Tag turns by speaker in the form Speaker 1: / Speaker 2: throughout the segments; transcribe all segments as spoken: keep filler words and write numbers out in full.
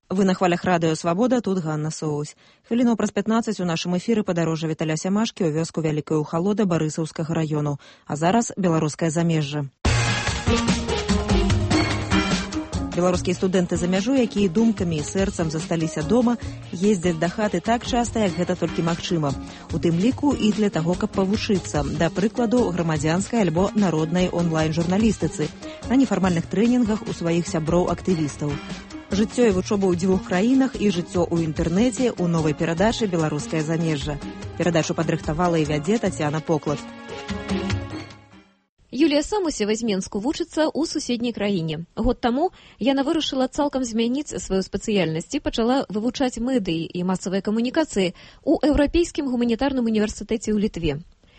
Speaker 1: Вы на хвалях радыё «Свабода», тут Ганна Соусь. Хвіліну праз пятнаццаць у нашым эфіры падарожжа Віталя Сямашкі ў вёску Вялікая Ухалода Барысаўскага раёну. А зараз беларускае замежжа. Беларускія студэнты за мяжу, якія думкамі і сэрцам засталіся дома, ездзяць да хаты так часта, як гэта толькі магчыма. У тым ліку і для таго, каб павучыцца, да прыкладу, грамадзянскай альбо народнай онлайн-журналістыцы, на нефармальных трэнінгах у сваіх сяброў-актывістаў. Жыццё і вучоба ў дзвюх краінах і жыццё ў інтэрнэце ў новай перадачы «Беларускае замежжа». Перадачу падрыхтавала і вядзе Тацяна Поклад.
Speaker 2: Юлія Самусева з Менску вучыцца ў суседняй краіне. Год таму яна вырашыла цалкам змяніць сваю спецыяльнасць і пачала вывучаць медыі і масавыя камунікацыі ў Еўрапейскім гуманітарным універсітэце ў Літве.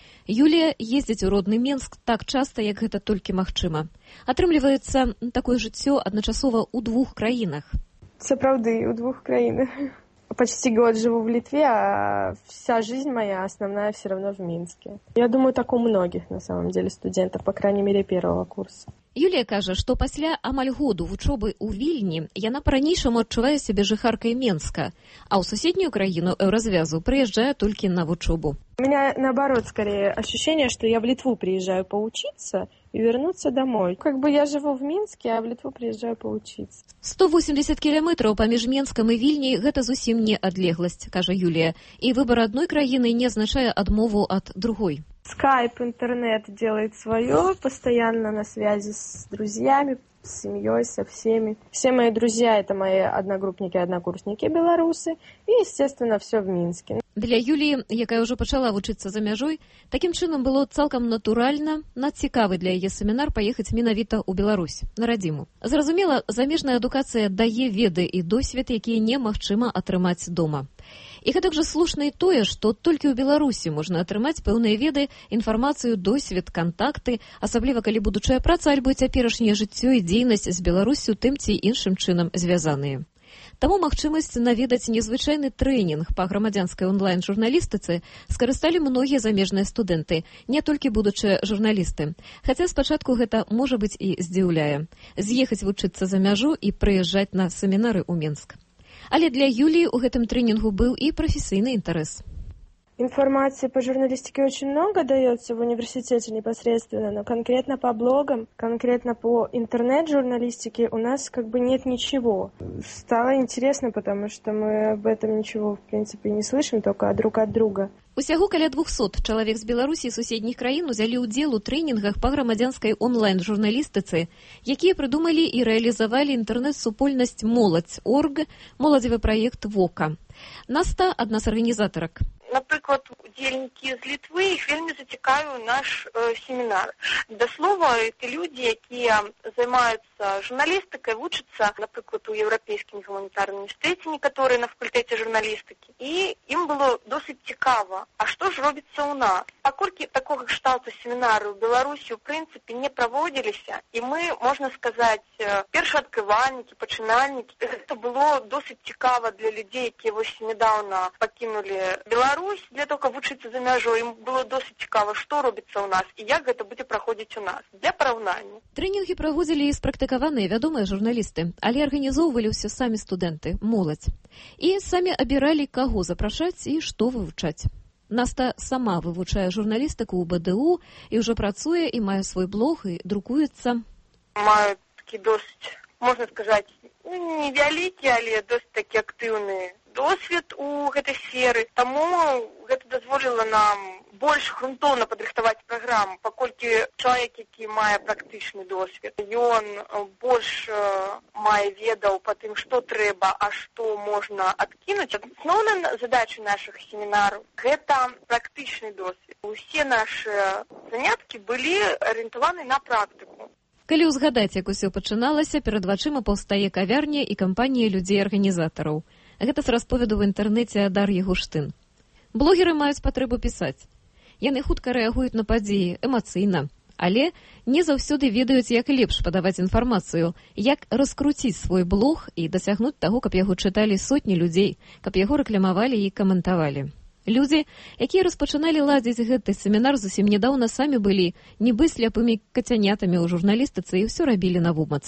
Speaker 2: Юлія ездзіць у родны Менск так часта, як гэта толькі магчыма. Атрымліваецца такое жыццё адначасова ў двух краінах.
Speaker 3: Сапраўды, у двух краінах. Почти год живу в Литве, а вся жизнь моя основная все равно в Минске. Я думаю, так у многих, на самом деле, студентов, по крайней мере, первого курса.
Speaker 2: Юлія кажа, што пасля амаль году вучобы ў Вільні яна па-ранейшаму адчувае сябе жыхаркай Менска, а ў суседнюю краіну Еўразвязу прыязджае толькі на вучобу.
Speaker 3: У меня, наоборот, скорее ощущение, что я в Литву приезжаю поучиться и вернуться домой. Как бы я живу в Минске, а в Литву приезжаю поучиться.
Speaker 2: сто восемьдесят километров паміж Менскам і Вільняй – гэта зусім не адлегласць, кажа Юлія. І выбор одной краіны не означае адмову ад другой.
Speaker 3: Скайп, интернет делает свое, постоянно на связи с друзьями, с семьей, со всеми. Все мои друзья – это мои одногруппники, однокурсники белорусы. И, естественно, все в Минске.
Speaker 2: Для Юлії, яка ўжо пачала вучыцца за мяжой, такім чынам было цалкам натуральна, надцікавы для яе семінар паехаць менавіта ў Беларусь, на радзіму. Зразумела, замежная адукацыя дае веды і досвед, якія немагчыма атрымаць дома. І гэтак жа слушна і тое, што толькі ў Беларусі можна атрымаць пэўныя веды, інфармацыю, досвед, кантакты, асабліва калі будучая праца альбо цяперашняе жыццё і дзейнасць з Беларусю тым ці іншым чынам звязаныя. Таму магчымасць наведаць незвычайны трэнінг па грамадзянскай онлайн-журналістыцы скарысталі многія замежныя студэнты, не толькі будучыя журналісты. Хаця спачатку гэта, можа быць, і здзіўляе. З'ехаць вучыцца за мяжу і прыязджаць на семінары ў Менск. Але для Юлії у гэтым трэнінгу быў і прафесійны інтарэс.
Speaker 3: Информации по журналистике очень много дается в университете непосредственно, но конкретно по блогам, конкретно по интернет-журналистике у нас как бы нет ничего. Стало интересно, потому что мы об этом ничего, в принципе, не слышим, только друг от друга.
Speaker 2: Усяго каля двухсот чалавек з Беларусі і суседніх краін узялі ўдзел у трэнінгах па грамадзянскай онлайн-журналістыцы, якія прыдумалі і рэалізавалі інтэрнэт-супольнасць «Моладзь точка орг», моладзевы праект «Вока». Наста – адна з арганізатарак.
Speaker 4: Наприклад, удзельнікі з Літвы, іх вельмі зацікавіў наш э, семінар. Да слова, это люди, якія займаюцца журналістыкай, вучацца, наприклад, у Еўрапейскім гуманітарным універсітэце, некаторыя на факультэце журналістыкі. І ім было досыць цікава, а што ж робіцца ў нас? Паколькі такога кшталту семінары ў Беларусі, у прынцыпе, не праводзіліся, і мы, можна сказаць, першаадкрывальнікі, пачынальнікі, гэта было досыць цікава для людзей, якія вось нядаўна пакінулі Беларусь, для того, каб вучыцца за мяжой, ім было досыць цікава, што робіцца ў нас і як гэта будзе праходзіць у нас. Для параўнання.
Speaker 2: Трэнінгі праводзілі і спрактыкаваныя вядомыя журналісты, але арганізоўвалі ўсе самі студэнты, моладзь. І самі абіралі, каго запрашаць і што вывучаць. Наста сама вывучае журналістыку ў бэ дэ у і ўжо працуе і мае свой блог і друкуецца.
Speaker 4: Маю такі досыць, можна сказаць, невялікі, але досыць такі актыўны досвед у гэтай сферы, таму гэта дазволіла нам больш грунтоўна падрыхтаваць праграму, паколькі чалавек, які мае практычны досвед, ён больш мае ведаў па тым, што трэба, а што можна адкінуць. Асноўная задача нашых семінараў – гэта практычны досвед. Усе нашы заняткі былі арыентаваны на практыку.
Speaker 2: Калі ўзгадаць, як усё пачыналася, перад вачыма паўстае кавярня і кампанія людзей-арганізатараў. Гэта з расповеду ў інтэрнэце Дар'і Гуштын. Блогеры маюць патрэбу пісаць. Яны хутка рэагуюць на падзеі, эмацыйна, але не заўсёды ведаюць, як лепш падаваць інфармацыю, як раскруціць свой блог і дасягнуць таго, каб яго чыталі сотні людзей, каб яго рэкламавалі і каментавалі. Людзі, якія распачыналі ладзіць гэты семінар зусім нядаўна, самі былі нібы сляпымі кацянятамі ў журналістыцы і ўсё рабілі навумацак.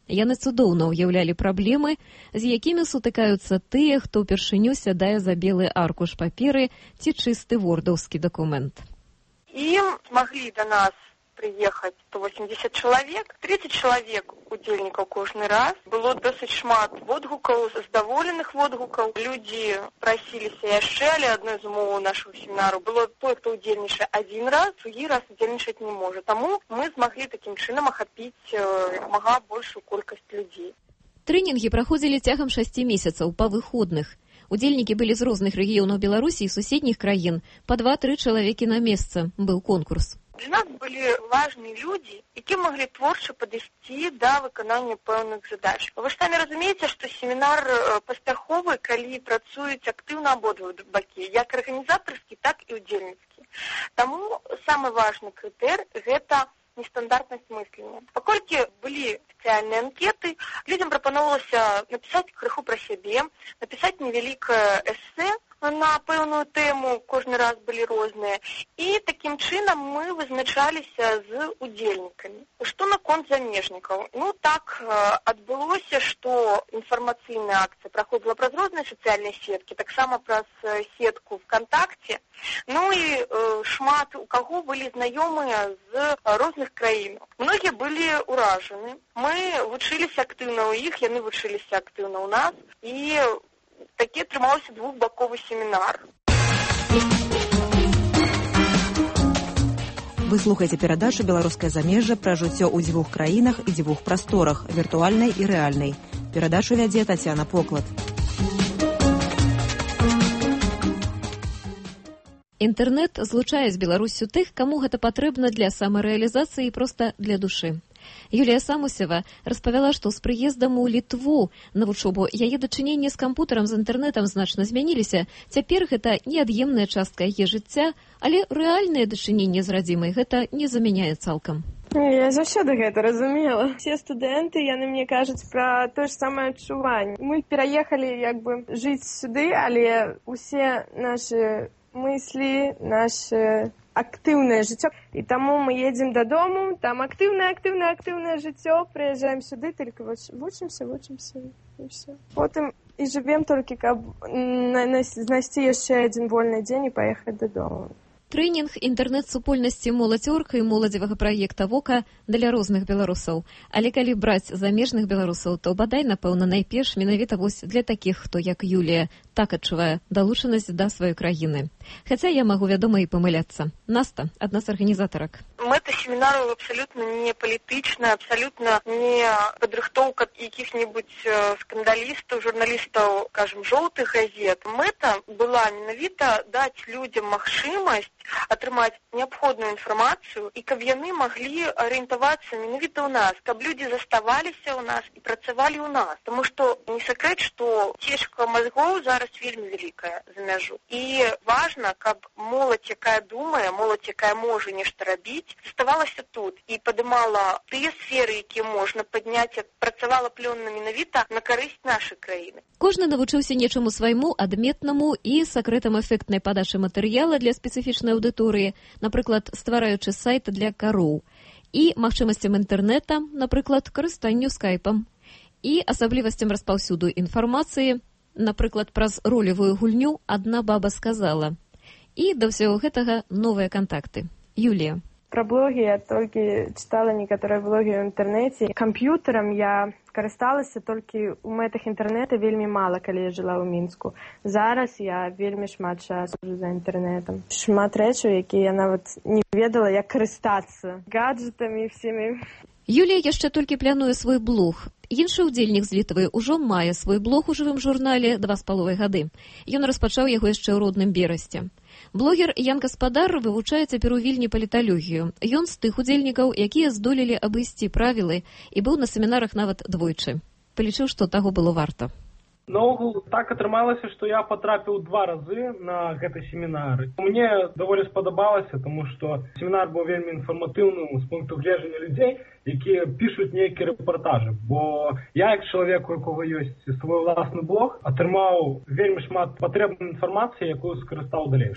Speaker 2: Яны цудоўна ўяўлялі праблемы, з якімі сутыкаюцца тыя, хто ўпершыню сядае за белы аркуш паперы ці чысты вордаўскі дакумент.
Speaker 4: І смогли до нас приехать сто восемьдесят человек, тридцать человек удзельнікаў кожны раз. Было досыць шмат водгукаў, задаволеных водгукаў. Людзі прасіліся яшчэ, але адной з умоваў нашого семінару было той, хто удзельнічае адзін раз, другі раз удзельнічаць не можа. Таму мы змаглі такім чынам ахапіць як мага большую колькасць людзей.
Speaker 2: Трэнінгі праходзілі цягам шасці месяцаў па выходных. Удзельнікі былі з розных рэгіёнаў Беларусі і суседніх краін. Па два-тры чалавекі на месца быў конкурс.
Speaker 4: Для нас были важные люди, які могли творчо подойти до виконання певних задач. Ви ж самі розумієте, що семінар паспяховий, коли працюють активно обидва боки, як організаторські, так і удзельніцькі. Тому самый важный критерий – это нестандартность мышления. Покольки были специальные анкеты, людям пропоновалось написать крыху про себе, написать невеликое эссе на певну тему, кожен раз были розныя. І таким чынам мы вызначаліся з удзельнікамі. Што наконт замежнікаў? Ну, так адбылося, што інфармацыйная акцыя праходзіла праз розныя сацыяльныя сеткі, таксама праз сетку ВКонтакте. Ну і э, шмат у каго былі знаёмыя з розных краінаў. Многія былі ўражаны. Мы вучыліся актыўна ў іх, яны вучыліся актыўна ў нас. І такі атрымаўся двухбаковы семінар.
Speaker 1: Вы слухаеце перадачу «Беларускае замежжа» пра жыццё ў дзвюх краінах і дзвюх прасторах, віртуальнай і рэальнай. Перадачу вядзе Тацяна Поклад.
Speaker 2: Інтэрнэт злучае з Беларуссю тых, каму гэта патрэбна для самарэалізацыі і проста для душы. Юлія Самусева распавяла, што з прыездам у Літву на вучобу яе дачыненні з кампутарам, з інтэрнэтам значна змяніліся. Цяпер гэта неад'емная частка яе жыцця, але рэальнае дачыненне з радзімай гэта не замяняе цалкам.
Speaker 3: Я заўсёды гэта разумела. Все студэнты, яны мне кажуць пра тое ж самае адчуванне. Мы пераехалі як бы жыць сюды, але усе нашы мыслі, наше актыўнае жыццё. І таму мы едзем дадому, там актыўнае, актыўнае, актыўнае жыццё, прыязджаем сюды, толькі вучымся, вучымся, і ўсё. Потым і жывем толькі, каб знайсці яшчэ адзін вольны дзень і паехаць дадому.
Speaker 2: Трэнінг інтэрнэт-супольнасці «Моладзёрка» і моладзевага праекта «Вока» для розных беларусаў. Але калі браць замежных беларусаў, то бадай, напэўна, найперш менавіта вось для такіх, хто, як Юлія, так адчувае далучанасць да сваёй краіны. Хаця я магу, вядома, і памыляцца. Наста, адна з арганізатарак.
Speaker 4: Мэта семінару абсалютна не палітычная, абсалютна не падрыхтоўка якіх-небудзь скандалістаў, журналістаў, кажам, жоўтых газет. Мэта была менавіта даць людзям магчымасць атрымаць неабходную інфармацыю і каб яны маглі арыентавацца менавіта ў нас, каб людзі заставаліся ў нас і працавалі ў нас. Таму што не сакрэт, што цечка мазгоў зараз вельмі вялікая за мяжу. І важна, каб моладзь, якая думае, моладзь, якая можа нешта рабіць, заставалася тут і падымала тыя сферы, якія можна падняць, працавала плённа менавіта на карысць нашай краіны.
Speaker 2: Кожны навучыўся нечаму свайму, адметнаму і сакрэтам эфектнай падачы матэрыяла для спецыфічнай аўдыторыі, напрыклад, ствараючы сайт для кароў, і магчымасцям інтэрнэта, напрыклад, карыстанню скайпам, і асаблівасцям распаўсюду інфармацыі, напрыклад, праз ролевую гульню «Адна баба сказала». І да ўсяго гэтага новыя кантакты. Юлія.
Speaker 3: Про блоги я толькі чытала некаторыя блоги ў інтэрнэце. Камп'ютарам я карысталася толькі ў мэтах інтэрнэта вельмі мала, калі я жыла ў Мінску. Зараз я вельмі шмат часу за інтэрнэтам. Шмат рэчаў, якія я нават не ведала, як карыстацца гаджетамі всімі.
Speaker 2: Юлія яшчэ толькі плануе свой блог. Іншы ўдзельнік з Літвы ўжо мае свой блог у жывым журнале два з паловай гады. Ён распачаў яго яшчэ ў родным Берасці. Блогер Ян Гаспадар вывучае цяпер у Вільні паліталогію. Ён з тых удзельнікаў, якія здолелі абысці правілы і быў на семінарах нават двойчы. Палічыў, што таго было варта.
Speaker 5: Наогул так атрымалася, што я патрапіў два разы на гэты семінар. Мне даволі спадабалася, таму што семінар быў вельмі інфарматыўным з пункту гледжання людзей, якія пішуць нейкія рэпартажы. Бо я, як чалавек, у якога ёсць свой уласны блог, атрымаў вельмі шмат патрэбнай інфармацыі, якую скарыстаў у далейшым.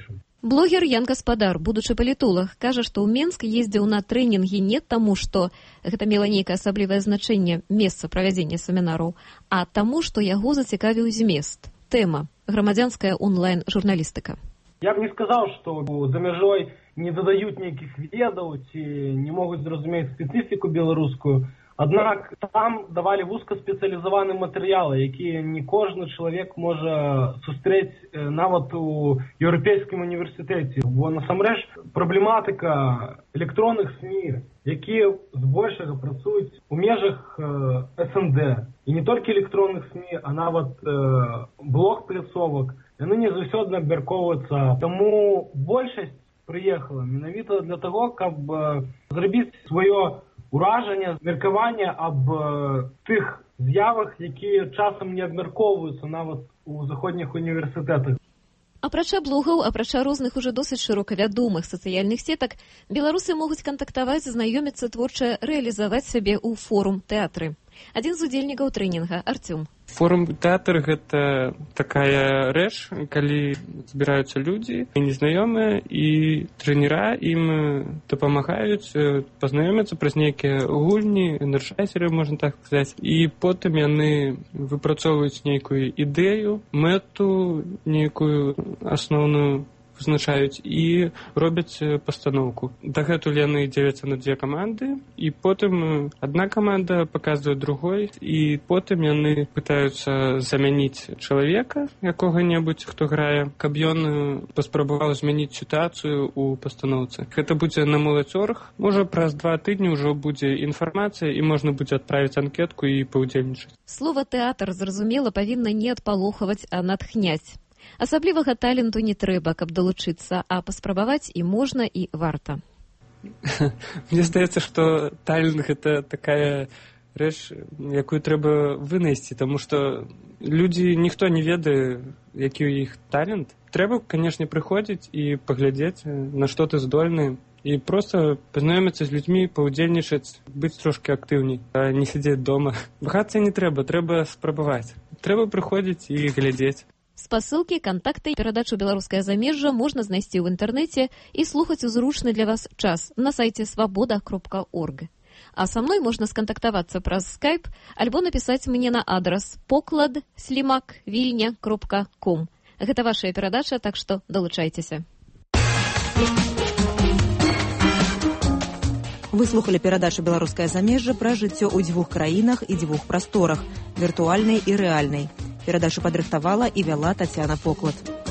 Speaker 2: Блогер Ян Гаспадар, будучы палітолог, кажа, што ў Менск ездзіў на трэнінгі не таму, што гэта мела нейкае асаблівае значэнне месца правядзення семінараў, а таму, што яго зацікавіў змест. Тэма – грамадзянская онлайн-журналістыка.
Speaker 5: Я б не сказаў, што за мяжой не дадаюць нейкіх ведаў ці не могуць зразумець спецыфіку беларускую. Аднак там давалі вузкаспецыялізаваны матэрыялы, якія не кожны чалавек можа сустрэць нават у еўрапейскім універсітэце. Бо насамрэч праблематыка электронных СМІ, якія збольшага працуюць у межах эс эн дэ. І не толькі электронных СМІ, а нават блог-пляцовак, яны не заўсёды абмяркоўваюцца. Таму большасць прыехала менавіта для таго, каб зрабіць сваё уражанне, меркаванне аб тых з'явах, якія часам не абмяркоўваюцца нават у заходніх універсітэтах.
Speaker 2: Апрача блогаў, апрача розных уже досыць шырока вядомых сацыяльных сетак, беларусы могуць кантактаваць, знаёміцца, творча рэалізаваць сябе ў форум-тэатры. Адзін з удзельнікаў трэнінга, Артём.
Speaker 6: Форум-тэатр – гэта такая рэч, калі збіраюцца людзі, незнаёмыя, і трэнера ім дапамагаюць пазнаёміцца праз нейкія гульні, энерджайзеры, можна так сказаць, і потым яны выпрацоўваюць нейкую ідэю, мэту, нейкую асноўную вызначаюць і робяць пастаноўку. Дагэтуль яны дзеляцца на дзве каманды, і потым адна каманда паказвае другой, і потым яны пытаюцца замяніць чалавека, якога-небудзь, хто грае, каб ён паспрабаваў змяніць сітуацыю ў пастаноўцы. Гэта будзе на Молодзёрг. Можа, праз два тыдні ўжо будзе інфармацыя, і можна будзе адправіць анкетку і паўдзельнічаць.
Speaker 2: Слова «тэатр», зразумела, павінна не адпалохваць, а натхняць. Асаблівага таленту не трэба, каб далучыцца, а паспрабаваць і можна, і варта.
Speaker 6: Мне здаецца, што талент – гэта такая рэч, якую трэба вынайсці, таму што людзі, ніхто не ведае, які ў іх талент. Трэба, канешне, прыходзіць і паглядзець, на што ты здольны, і проста пазнаёміцца з людзьмі, паўдзельнічаць, быць трошкі актыўней, а не сядзець дома. Вагацца не трэба, трэба спрабаваць. Трэба прыходзіць і глядзець.
Speaker 2: Спасылкі, кантакты і перадачу «Беларускае замежжа» можна знайсці ў інтэрнэце і слухаць у зручны для вас час на сайце свабода кропка орг. А са мной можна скантактавацца праз скайп альбо напісаць мне на адрас поклад слімак вільня кропка ком. Гэта вашая перадача, так што далучайцеся.
Speaker 1: Вы слухали перадачу «Беларускае замежжа» пра жыццё ў дзвюх краінах і дзвюх прасторах – віртуальнай і рэальнай. Перадачу падрыхтавала і вяла Тацяна Поклад.